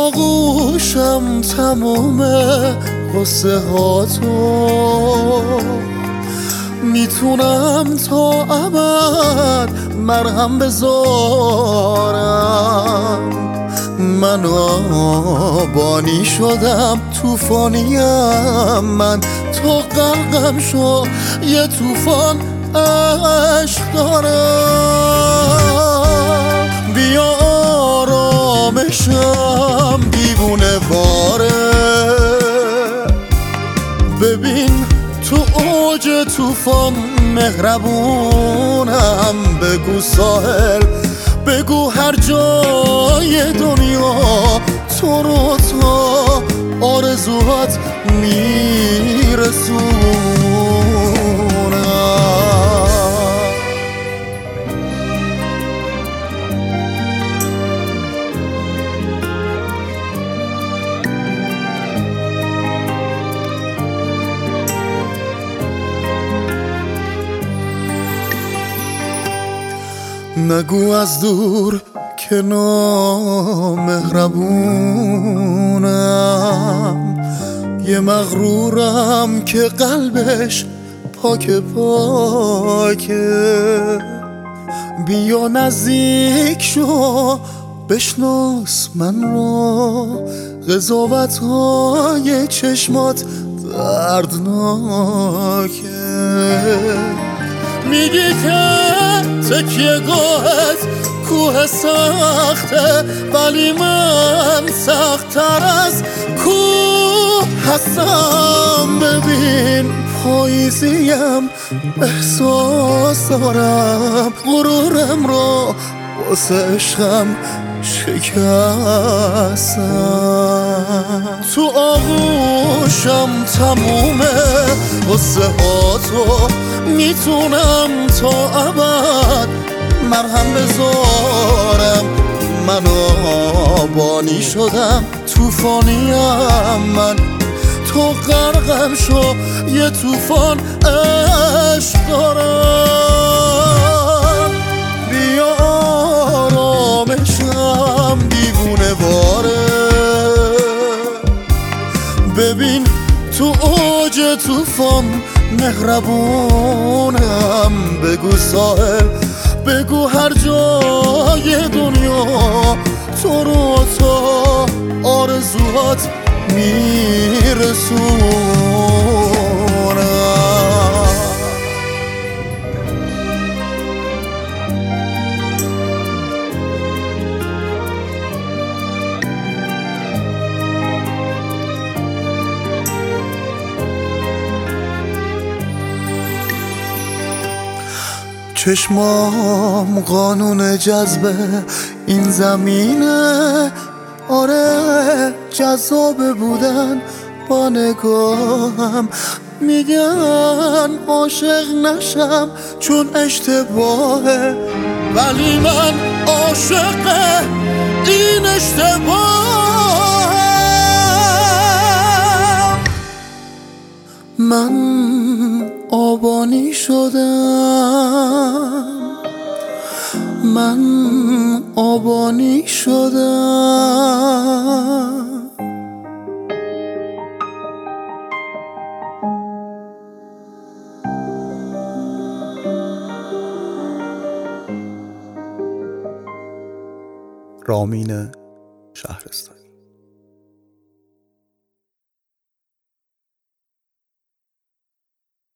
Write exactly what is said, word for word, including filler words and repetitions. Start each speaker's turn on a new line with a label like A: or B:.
A: آغوشم تموم قصه ها تو، میتونم تا ابد مرهم بذارم. من آبانی شدم، توفانیم من، تو غرقم شو، یه توفان عشق دارم. بیا آرامشم دیوونه باره، ببین تو اوج توفان مهربونم. بگو ساحل، بگو هر جای دنیا تو رو تا آرزوهات میرسونم. نگو از دور که نامهربونم، یه مغرورم که قلبش پاک پاکه. بیا نزدیک شو، بشناس من رو، قضاوت های چشمات دردناکه. میگی که تکیه گاهت کوه سخته، ولی من سخت‌تر از کوه هستم. ببین پاییزیم، احساس دارم، غرورم رو واسه عشقم شکستم. تو آغوشم تمومه قصه ها تو، میتونم تا ابد مرهم بذارم. من آبانی شدم، توفانیم من، تو غرقم شو، یه توفان عشق دارم. بیا آرامشم دیوونه باره، ببین تو اوج توفان مهربونم. بگو ساحل، بگو هر جای دنیا تو رو تا آرزوهات میرسونم. چشمام قانون جذبه این زمینه، آره جذاب بودن با نگاهم. میگن عاشق نشم چون اشتباهه، ولی من عاشق این اشتباهم. من آبانی شدم، من آبانی شدم. رامین شهرستانی.